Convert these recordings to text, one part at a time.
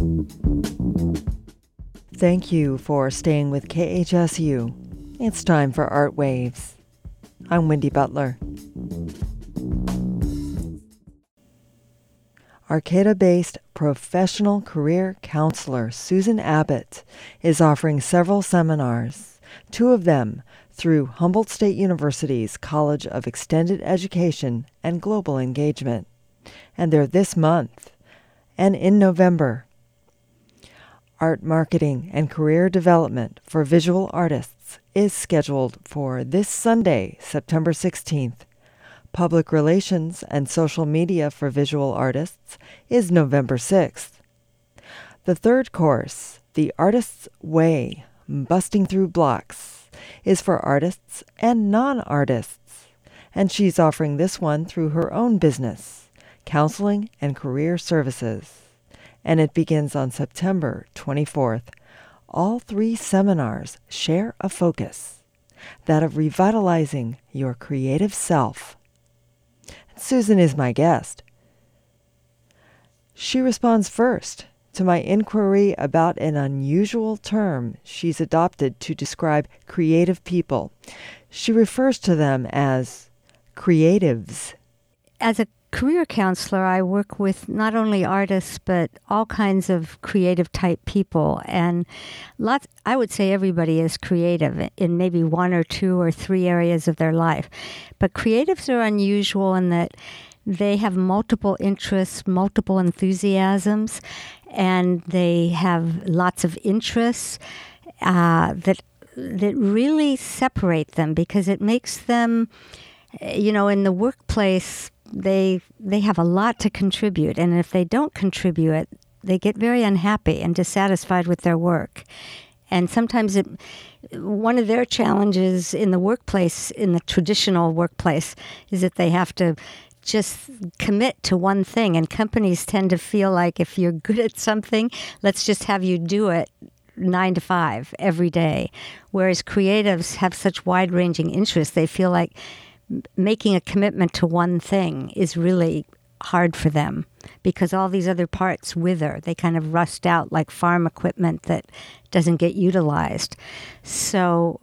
Thank you for staying with KHSU. It's time for Art Waves. I'm Wendy Butler. Arcata-based professional career counselor Susan Abbott is offering several seminars, two of them through Humboldt State University's College of Extended Education and Global Engagement. And they're this month and in November. Art marketing and career development for visual artists is scheduled for this Sunday, September 16th. Public relations and social media for visual artists is November 6th. The third course, The Artist's Way, Busting Through Blocks, is for artists and non-artists, and she's offering this one through her own business, Counseling and Career Services, and it begins on September 24th. All three seminars share a focus, that of revitalizing your creative self. Susan is my guest. She responds first to my inquiry about an unusual term she's adopted to describe creative people. She refers to them as creatives. As a career counselor, I work with not only artists, but all kinds of creative type people. And I would say everybody is creative in maybe one or two or three areas of their life. But creatives are unusual in that they have multiple interests, multiple enthusiasms, and they have lots of interests that really separate them, because it makes them, in the workplace, they have a lot to contribute, and if they don't contribute, they get very unhappy and dissatisfied with their work. And sometimes one of their challenges in the workplace, in the traditional workplace, is that they have to just commit to one thing. And companies tend to feel like if you're good at something, let's just have you do it 9 to 5 every day. Whereas creatives have such wide-ranging interests, they feel like making a commitment to one thing is really hard for them, because all these other parts wither. They kind of rust out like farm equipment that doesn't get utilized. So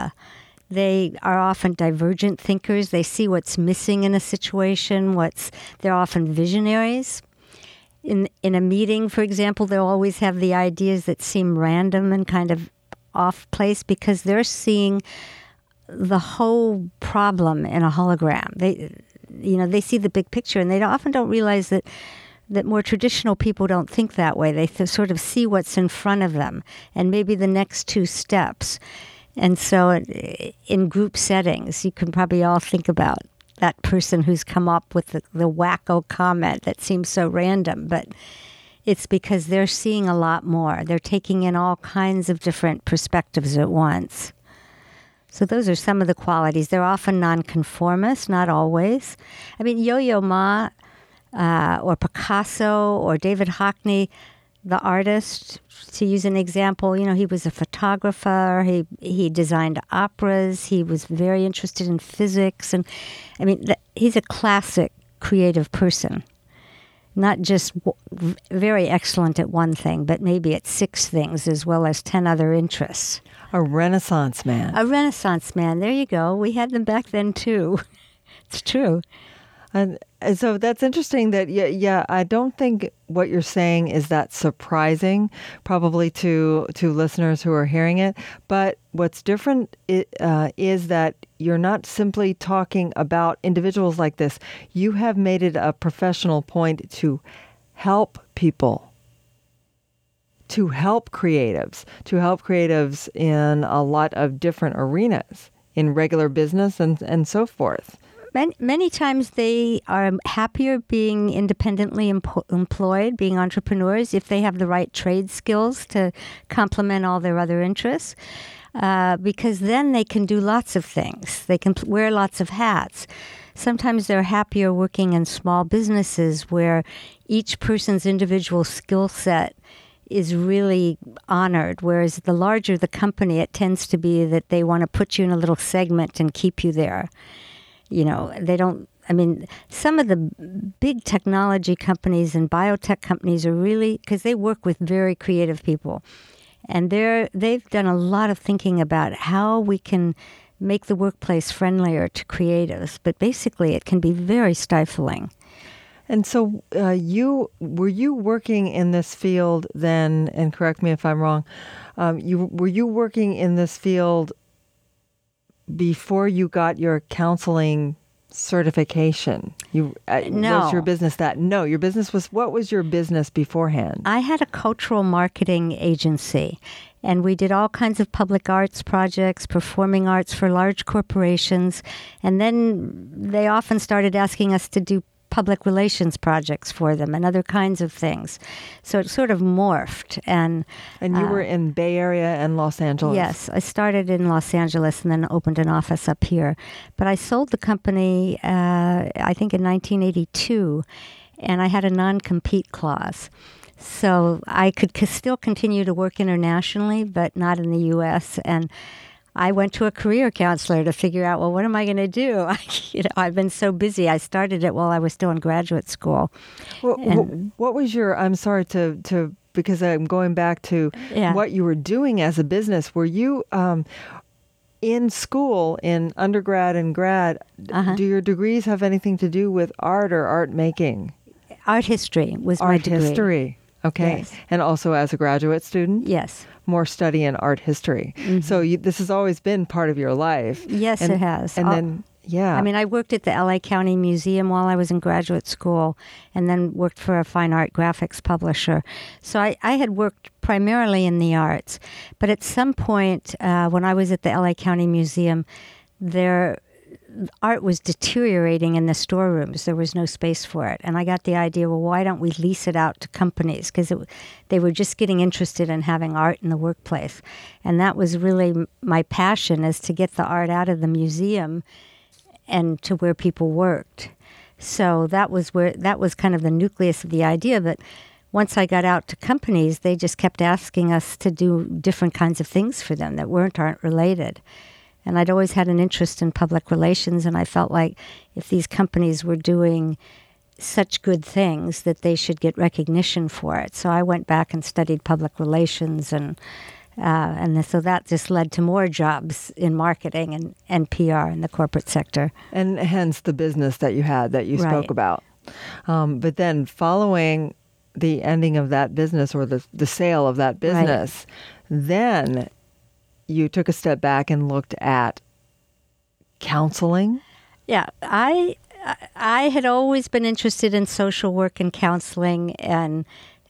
they are often divergent thinkers. They see what's missing in a situation. They're often visionaries. In a meeting, for example, they'll always have the ideas that seem random and kind of off place, because they're seeing the whole problem in a hologram. They see the big picture, and they often don't realize that more traditional people don't think that way. They sort of see what's in front of them and maybe the next two steps. And so in group settings, you can probably all think about that person who's come up with the wacko comment that seems so random, but it's because they're seeing a lot more. They're taking in all kinds of different perspectives at once. So those are some of the qualities. They're often nonconformist, not always. I mean, Yo-Yo Ma or Picasso or David Hockney, the artist, to use an example, he was a photographer. He designed operas. He was very interested in physics. And I mean, he's a classic creative person. Not just very excellent at one thing, but maybe at 6 things as well as 10 other interests. A Renaissance man. A Renaissance man. There you go. We had them back then, too. It's true. And so that's interesting that, I don't think what you're saying is that surprising, probably to listeners who are hearing it. But what's different is that you're not simply talking about individuals like this. You have made it a professional point to help people, to help creatives in a lot of different arenas, in regular business and so forth. Many times they are happier being independently employed, being entrepreneurs, if they have the right trade skills to complement all their other interests, because then they can do lots of things. They can wear lots of hats. Sometimes they're happier working in small businesses where each person's individual skill set is really honored, whereas the larger the company, it tends to be that they want to put you in a little segment and keep you there. They don't I mean, some of the big technology companies and biotech companies are really, because they work with very creative people. And they've done a lot of thinking about how we can make the workplace friendlier to creatives. But basically, it can be very stifling. And so were you working in this field then, and correct me if I'm wrong, were you working in this field before you got your counseling certification? No. Was your business that? No, your business was, what was your business beforehand? I had a cultural marketing agency, and we did all kinds of public arts projects, performing arts for large corporations, and then they often started asking us to do public relations projects for them and other kinds of things. So it sort of morphed. And you were in Bay Area and Los Angeles? Yes. I started in Los Angeles and then opened an office up here. But I sold the company, I think in 1982, and I had a non-compete clause. So I could still continue to work internationally, but not in the U.S., and I went to a career counselor to figure out, well, what am I going to do? I've been so busy. I started it while I was still in graduate school. Well, what was your, I'm sorry to because I'm going back to what you were doing as a business. Were you in school, in undergrad and grad, do your degrees have anything to do with art or art making? Art history was my degree. Art history. Okay. Yes. And also as a graduate student? Yes. More study in art history. Mm-hmm. So this has always been part of your life. Yes, it has. And then, yeah. I mean, I worked at the LA County Museum while I was in graduate school, and then worked for a fine art graphics publisher. So I had worked primarily in the arts. But at some point, when I was at the LA County Museum, art was deteriorating in the storerooms. There was no space for it. And I got the idea, well, why don't we lease it out to companies? Because they were just getting interested in having art in the workplace. And that was really my passion, is to get the art out of the museum and to where people worked. So that was kind of the nucleus of the idea. But once I got out to companies, they just kept asking us to do different kinds of things for them that weren't art related. And I'd always had an interest in public relations, and I felt like if these companies were doing such good things, that they should get recognition for it. So I went back and studied public relations, and so that just led to more jobs in marketing and PR in the corporate sector. And hence the business that you had that you spoke about. But then following the ending of that business, or the sale of that business, then you took a step back and looked at counseling? Yeah, I had always been interested in social work and counseling and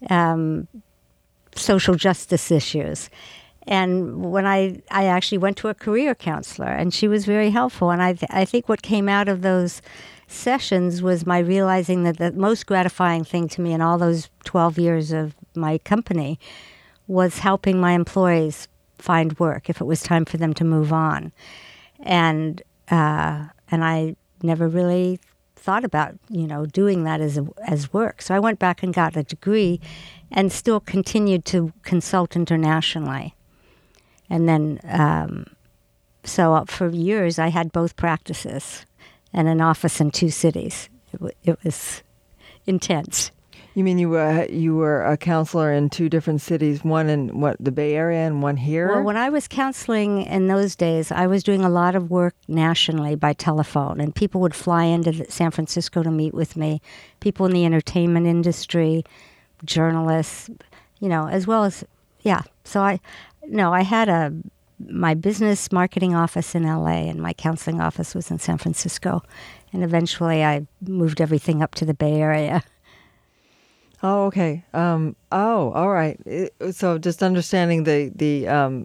social justice issues. And when I actually went to a career counselor, and she was very helpful. And I think what came out of those sessions was my realizing that the most gratifying thing to me in all those 12 years of my company was helping my employees find work if it was time for them to move on. And I never really thought about, doing that as work. So I went back and got a degree and still continued to consult internationally. And then, so for years I had both practices and an office in 2 cities. It was intense. You mean you were a counselor in 2 different cities, one in the Bay Area and one here? Well, when I was counseling in those days, I was doing a lot of work nationally by telephone, and people would fly into San Francisco to meet with me, people in the entertainment industry, journalists, as well as, So I had my business marketing office in LA, and my counseling office was in San Francisco, and eventually I moved everything up to the Bay Area. Oh, okay. All right. So just understanding the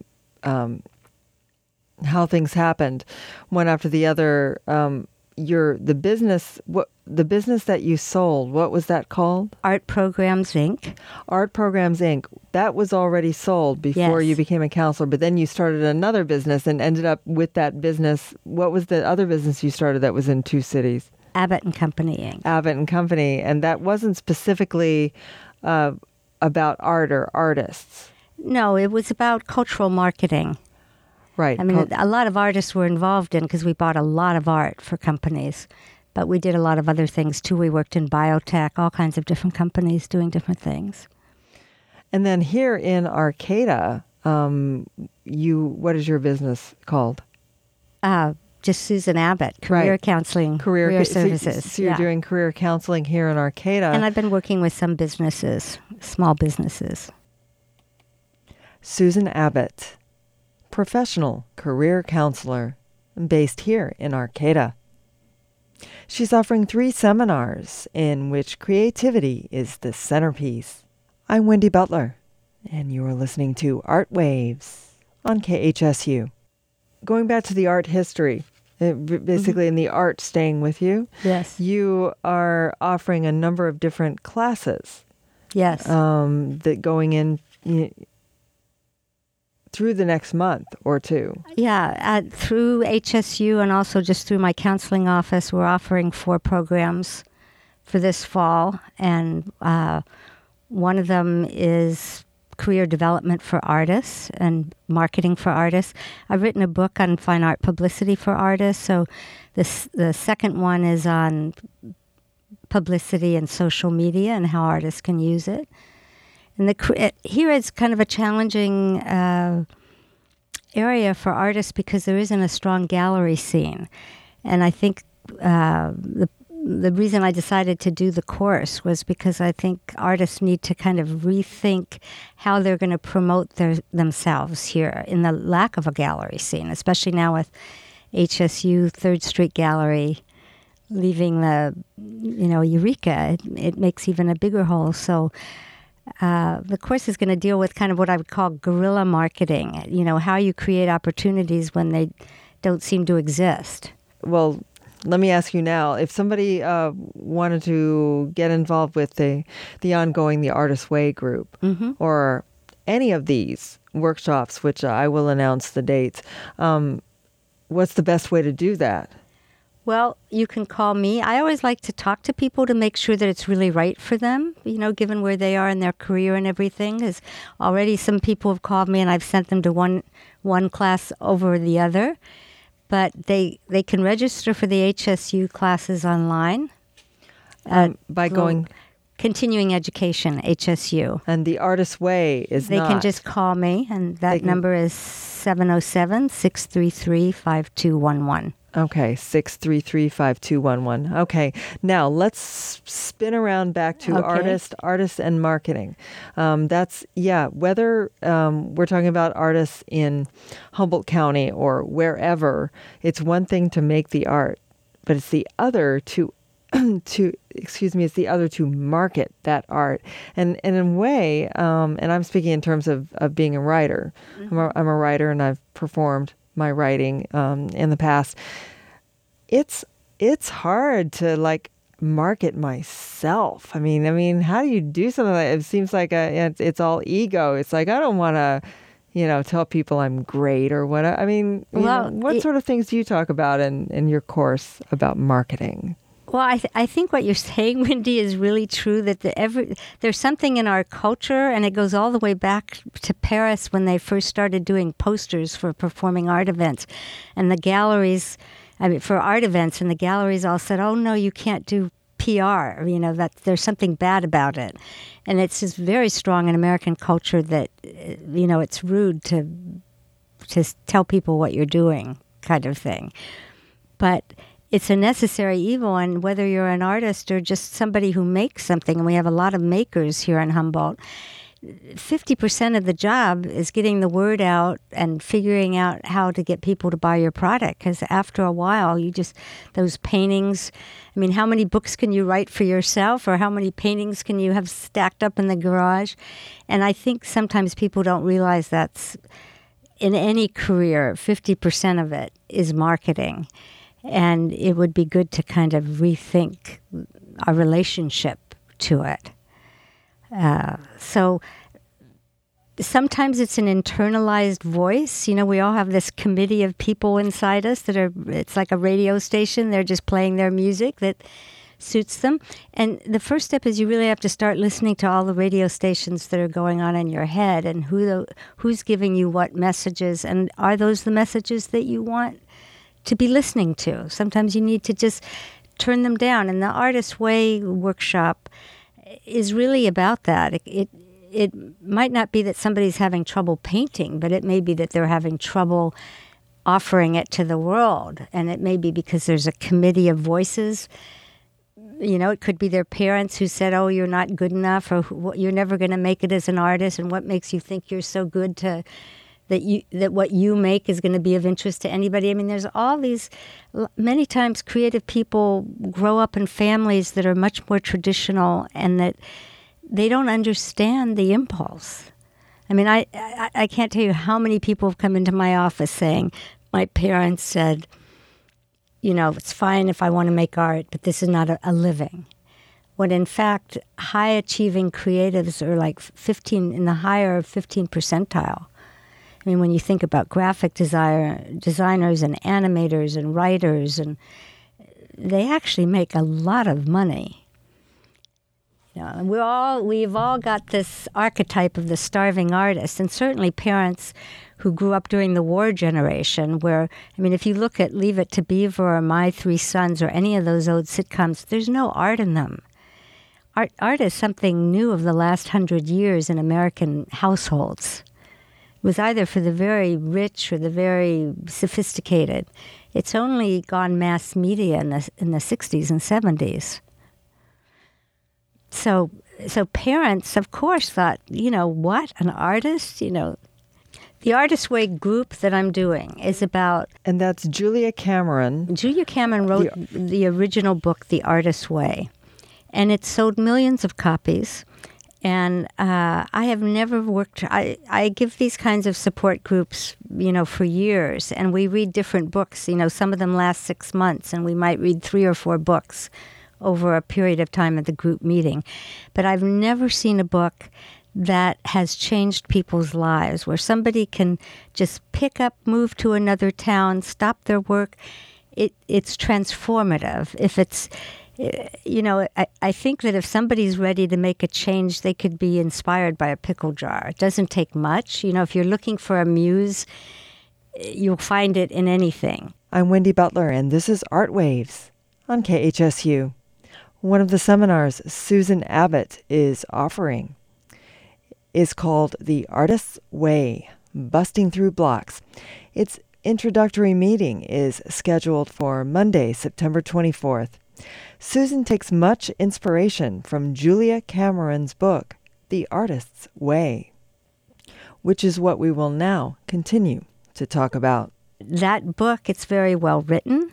how things happened, one after the other. The business that you sold, what was that called? Art Programs Inc. Art Programs Inc. That was already sold before you became a counselor, but then you started another business and ended up with that business. What was the other business you started that was in 2 cities? Abbott and Company Inc. Abbott and Company, and that wasn't specifically about art or artists. No, it was about cultural marketing. Right. I mean, a lot of artists were involved in, because we bought a lot of art for companies. But we did a lot of other things too. We worked in biotech, all kinds of different companies doing different things. And then here in Arcata, what is your business called? Just Susan Abbott, career counseling, career services. So you're doing career counseling here in Arcata. And I've been working with some businesses, small businesses. Susan Abbott, professional career counselor, based here in Arcata. She's offering 3 seminars in which creativity is the centerpiece. I'm Wendy Butler, and you are listening to Art Waves on KHSU. Going back to the art history, basically in the art staying with you. Yes. You are offering a number of different classes. Yes. That going in through the next month or two. Yeah, through HSU and also just through my counseling office, we're offering 4 programs for this fall. And one of them is career development for artists and marketing for artists. I've written a book on fine art publicity for artists. So the second one is on publicity and social media and how artists can use it. And here it's kind of a challenging area for artists because there isn't a strong gallery scene. And I think the reason I decided to do the course was because I think artists need to kind of rethink how they're going to promote themselves here in the lack of a gallery scene, especially now with HSU 3rd Street Gallery leaving the, Eureka. It makes even a bigger hole. So the course is going to deal with kind of what I would call guerrilla marketing, how you create opportunities when they don't seem to exist. Well, let me ask you now, if somebody wanted to get involved with the ongoing The Artist's Way group or any of these workshops, which I will announce the dates, what's the best way to do that? Well, you can call me. I always like to talk to people to make sure that it's really right for them, given where they are in their career and everything. Because already some people have called me and I've sent them to one class over the other. But they can register for the HSU classes online. By going... Continuing Education, HSU. And The Artist's Way is They can just call me, and that number is 707-633-5211. Okay, 633-5211. Okay, now let's spin around back to artists and marketing. Whether we're talking about artists in Humboldt County or wherever, it's one thing to make the art, but it's the other to market that art. And in a way, and I'm speaking in terms of being a writer. I'm a writer and I've performed my writing in the past. It's hard to market myself. I mean, how do you do something like that? It seems like it's all ego. It's like I don't want to, tell people I'm great or what. I mean, what sort of things do you talk about in your course about marketing? Well, I think what you're saying, Wendy, is really true, that there's something in our culture, and it goes all the way back to Paris when they first started doing posters for performing art events. And the galleries, for art events, and the galleries all said, oh, no, you can't do PR, that there's something bad about it. And it's just very strong in American culture that, it's rude to tell people what you're doing kind of thing. But it's a necessary evil, and whether you're an artist or just somebody who makes something, and we have a lot of makers here in Humboldt, 50% of the job is getting the word out and figuring out how to get people to buy your product. Because after a while, those paintings, how many books can you write for yourself, or how many paintings can you have stacked up in the garage? And I think sometimes people don't realize that's, in any career, 50% of it is marketing. And it would be good to kind of rethink our relationship to it. So sometimes it's an internalized voice. We all have this committee of people inside us it's like a radio station. They're just playing their music that suits them. And the first step is you really have to start listening to all the radio stations that are going on in your head and who's giving you what messages. And are those the messages that you want to be listening to? Sometimes you need to just turn them down. And the Artist Way workshop is really about that. It might not be that somebody's having trouble painting, but it may be that they're having trouble offering it to the world. And it may be because there's a committee of voices. It could be their parents who said, oh, you're not good enough, or you're never going to make it as an artist, and what makes you think you're so good that what you make is going to be of interest to anybody. I mean, there's all these, many times creative people grow up in families that are much more traditional and that they don't understand the impulse. I mean, I can't tell you how many people have come into my office saying, my parents said, it's fine if I want to make art, but this is not a living. When in fact, high-achieving creatives are like 15, in the higher 15 percentile. I mean, when you think about graphic designers and animators and writers, and they actually make a lot of money. And we've all got this archetype of the starving artist, and certainly parents who grew up during the war generation where, I mean, if you look at Leave It to Beaver or My Three Sons or any of those old sitcoms, there's no art in them. Art is something new of the last 100 years in American households. It was either for the very rich or the very sophisticated. It's only gone mass media in the 60s and 70s. So parents, of course, thought, what, an artist? The Artist Way group that I'm doing is about... And that's Julia Cameron. Julia Cameron wrote the original book, The Artist Way. And it sold millions of copies. And I have never worked... I give these kinds of support groups, for years. And we read different books. Some of them last 6 months. And we might read 3 or 4 books over a period of time at the group meeting. But I've never seen a book that has changed people's lives, where somebody can just pick up, move to another town, stop their work. It's transformative. If it's, I think that if somebody's ready to make a change, they could be inspired by a pickle jar. It doesn't take much. If you're looking for a muse, you'll find it in anything. I'm Wendy Butler, and this is Art Waves on KHSU. One of the seminars Susan Abbott is offering is called The Artist's Way, Busting Through Blocks. Its introductory meeting is scheduled for Monday, September 24th. Susan takes much inspiration from Julia Cameron's book, The Artist's Way, which is what we will now continue to talk about. That book, it's very well written.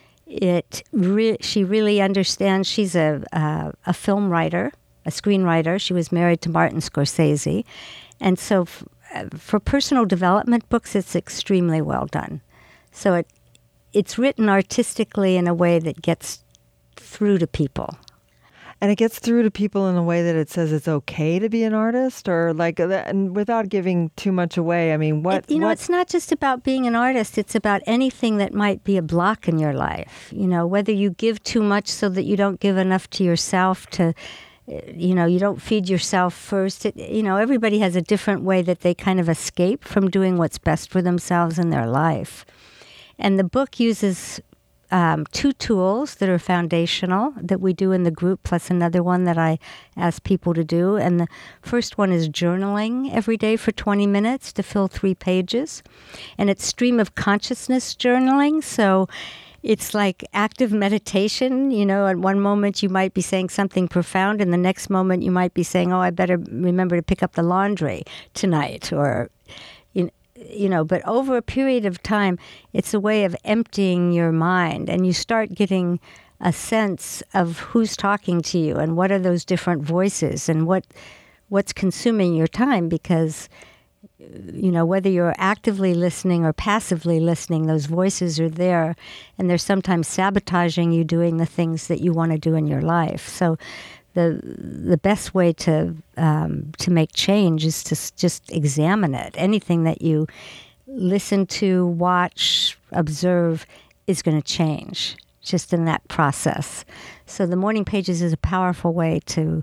She really understands. She's a film writer, a screenwriter. She was married to Martin Scorsese. And so for personal development books, it's extremely well done. So it's written artistically in a way that gets through to people. And it gets through to people in a way that it says it's okay to be an artist, or and without giving too much away. I mean, it's not just about being an artist. It's about anything that might be a block in your life. Whether you give too much so that you don't give enough to yourself you don't feed yourself first. Everybody has a different way that they kind of escape from doing what's best for themselves in their life. And the book uses 2 tools that are foundational that we do in the group, plus another one that I ask people to do. And the first one is journaling every day for 20 minutes to fill 3 pages. And it's stream of consciousness journaling. So it's like active meditation. At one moment you might be saying something profound, and the next moment you might be saying, oh, I better remember to pick up the laundry tonight, or but over a period of time, it's a way of emptying your mind, and you start getting a sense of who's talking to you and what are those different voices and what's consuming your time, because, whether you're actively listening or passively listening, those voices are there, and they're sometimes sabotaging you doing the things that you want to do in your life. So the best way to make change is to just examine it. Anything that you listen to, watch, observe is going to change just in that process. So the morning pages is a powerful way to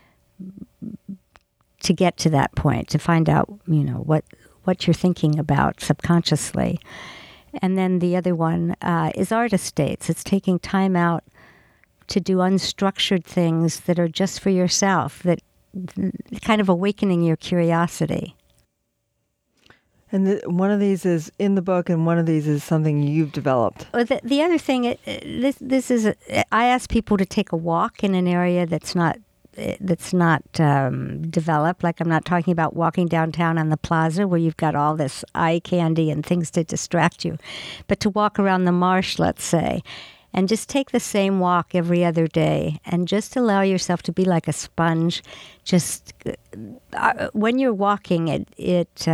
get to that point, to find out, what you're thinking about subconsciously. And then the other one is Artist Dates. It's taking time out to do unstructured things that are just for yourself, that kind of awakening your curiosity. And one of these is in the book, and one of these is something you've developed. Well, the other thing, I ask people to take a walk in an area that's not developed. Like, I'm not talking about walking downtown on the plaza where you've got all this eye candy and things to distract you, but to walk around the marsh, let's say, and just take the same walk every other day and just allow yourself to be like a sponge. Just when you're walking, it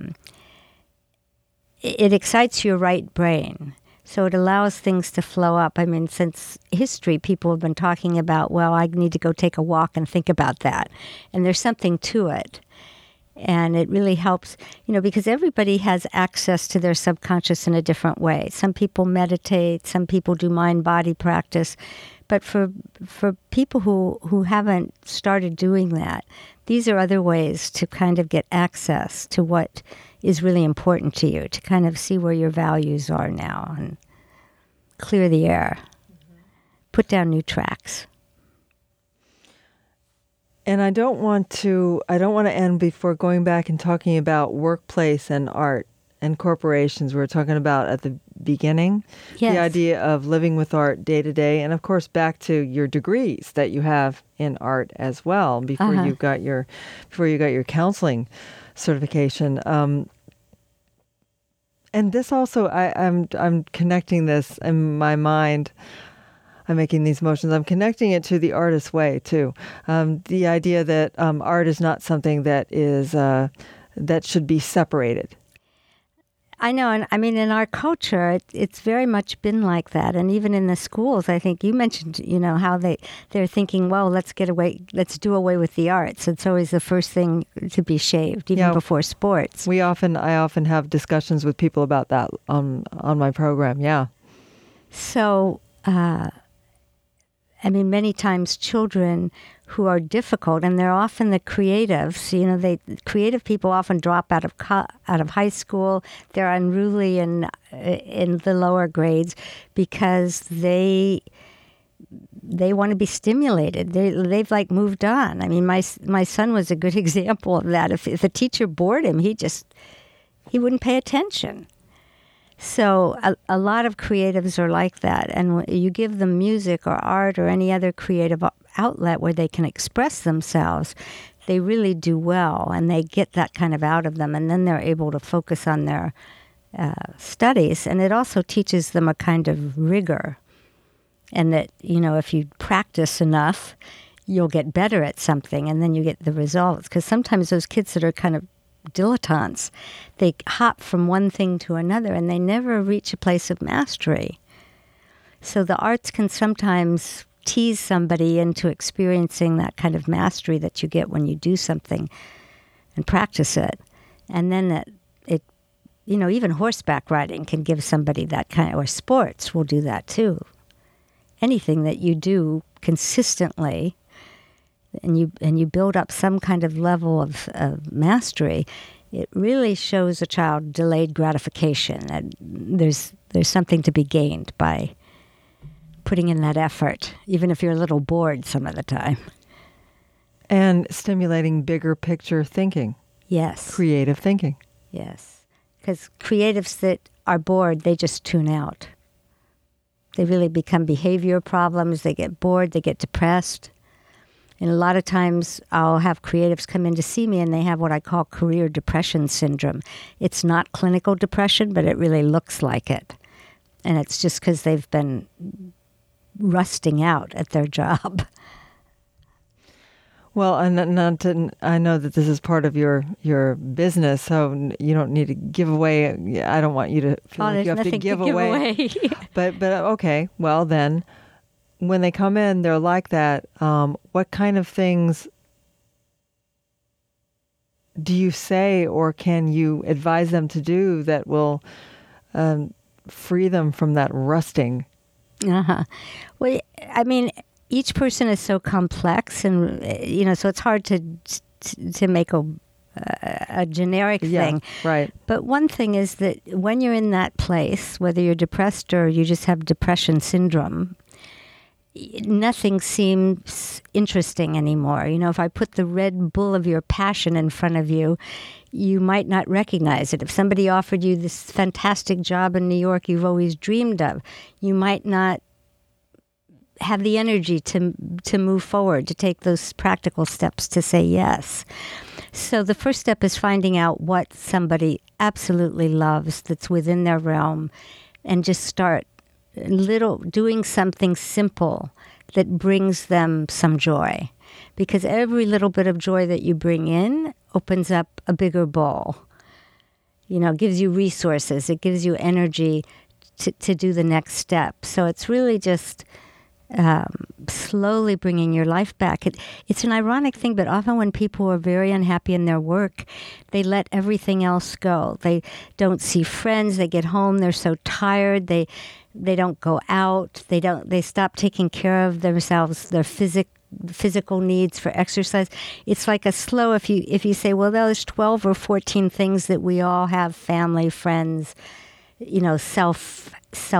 excites your right brain. So it allows things to flow up. I mean, since history, people have been talking about, well, I need to go take a walk and think about that. And there's something to it. And it really helps, because everybody has access to their subconscious in a different way. Some people meditate, some people do mind-body practice. But for people who haven't started doing that, these are other ways to kind of get access to what is really important to you, to kind of see where your values are now and clear the air, put down new tracks. And I don't want to end before going back and talking about workplace and art and corporations. We were talking about at the beginning, yes. The idea of living with art day to day, and of course back to your degrees that you have in art as well before you got your counseling certification. And this also, I'm connecting this in my mind. I'm making these motions. I'm connecting it to the artist's way too. The idea that art is not something that is that should be separated. I know, and I mean, in our culture, it's very much been like that. And even in the schools, I think you mentioned, how they're thinking, well, let's do away with the arts. It's always the first thing to be shaved, even before sports. I often have discussions with people about that on my program. Yeah. So, many times children who are difficult, and they're often the creatives. Creative people often drop out of high school. They're unruly in the lower grades because they want to be stimulated. They've like moved on. I mean, my son was a good example of that. If a teacher bored him, he wouldn't pay attention. So a lot of creatives are like that, and you give them music or art or any other creative outlet where they can express themselves, they really do well, and they get that kind of out of them, and then they're able to focus on their studies. And it also teaches them a kind of rigor, and that, if you practice enough, you'll get better at something, and then you get the results. Because sometimes those kids that are kind of dilettantes, they hop from one thing to another, and they never reach a place of mastery. So the arts can sometimes tease somebody into experiencing that kind of mastery that you get when you do something and practice it. And then even horseback riding can give somebody that kind of, or sports will do that too. Anything that you do consistently and you build up some kind of level of mastery, it really shows a child delayed gratification. And there's something to be gained by putting in that effort, even if you're a little bored some of the time. And stimulating bigger picture thinking. Yes. Creative thinking. Yes. Because creatives that are bored, they just tune out. They really become behavior problems. They get bored. They get depressed. And a lot of times I'll have creatives come in to see me and they have what I call career depression syndrome. It's not clinical depression, but it really looks like it. And it's just because they've been rusting out at their job. Well, I know that this is part of your business, so you don't need to give away. I don't want you to feel like you have to give away. But okay, well then, when they come in, they're like that. What kind of things do you say, or can you advise them to do that will free them from that rusting? Well, I mean, each person is so complex, and so it's hard to make a generic thing. Right. But one thing is that when you're in that place, whether you're depressed or you just have depression syndrome, nothing seems interesting anymore. You know, if I put the Red Bull of your passion in front of you, you might not recognize it. If somebody offered you this fantastic job in New York you've always dreamed of, you might not have the energy to move forward, to take those practical steps to say yes. So the first step is finding out what somebody absolutely loves that's within their realm, and just start doing something simple that brings them some joy. Because every little bit of joy that you bring in opens up a bigger bowl. You know, it gives you resources, it gives you energy to do the next step. So it's really just slowly bringing your life back. It's an ironic thing, but often when people are very unhappy in their work, they let everything else go. They don't see friends. They get home, they're so tired. They don't go out. They stop taking care of themselves, their physical needs for exercise. It's like a slow, if you say, well, there's 12 or 14 things that we all have, family, friends, you know, self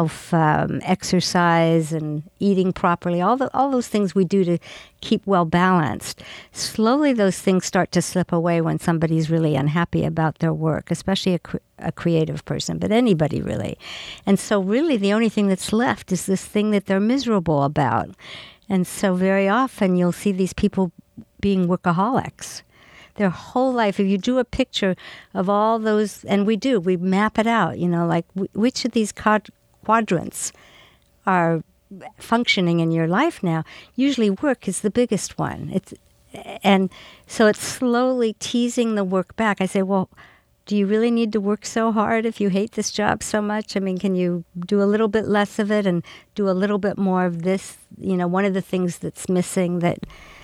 exercise and eating properly, all those things we do to keep well balanced. Slowly those things start to slip away when somebody's really unhappy about their work, especially a creative person, but anybody really. And so really the only thing that's left is this thing that they're miserable about. And so very often you'll see these people being workaholics. Their whole life, if you do a picture of all those, and we map it out, you know, like which of these quadrants are functioning in your life now. Usually work is the biggest one. And so it's slowly teasing the work back. I say, well, do you really need to work so hard if you hate this job so much? I mean, can you do a little bit less of it and do a little bit more of this? You know, one of the things that's missing that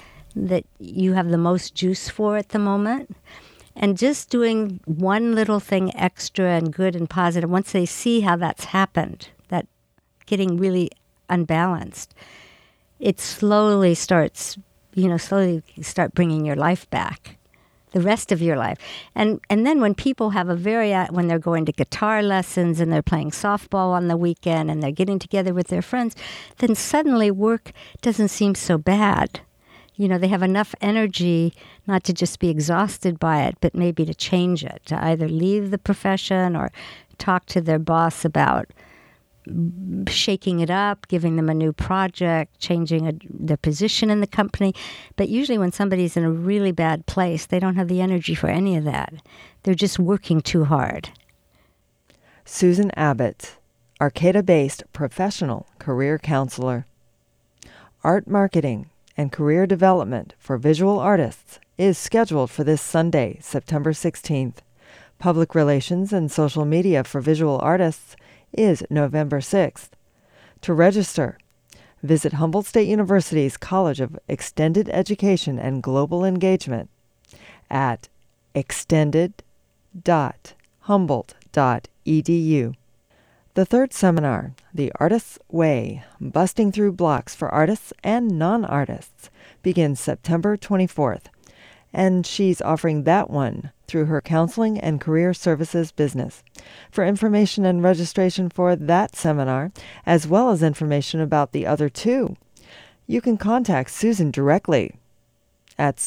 you have the most juice for at the moment. And just doing one little thing extra and good and positive, once they see how that's happened, that getting really unbalanced, it slowly starts, slowly start bringing your life back, the rest of your life. And then when people have when they're going to guitar lessons and they're playing softball on the weekend and they're getting together with their friends, then suddenly work doesn't seem so bad. You know, they have enough energy not to just be exhausted by it, but maybe to change it, to either leave the profession or talk to their boss about shaking it up, giving them a new project, changing their position in the company. But usually when somebody's in a really bad place, they don't have the energy for any of that. They're just working too hard. Susan Abbott, Arcata-based professional career counselor. Art marketing and career development for visual artists is scheduled for this Sunday, September 16th. Public relations and social media for visual artists is November 6th. To register, visit Humboldt State University's College of Extended Education and Global Engagement at extended.humboldt.edu. The third seminar, The Artist's Way, Busting Through Blocks for Artists and Non-Artists, begins September 24th, and she's offering that one through her counseling and career services business. For information and registration for that seminar, as well as information about the other two, you can contact Susan directly at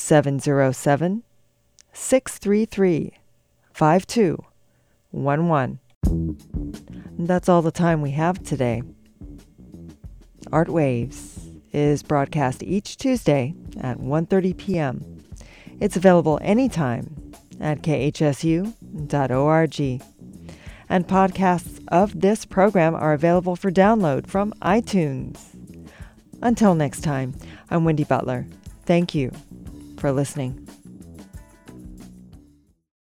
707-633-5211. That's all the time we have today. Art Waves is broadcast each Tuesday at 1:30 p.m. It's available anytime at khsu.org. And podcasts of this program are available for download from iTunes. Until next time, I'm Wendy Butler. Thank you for listening.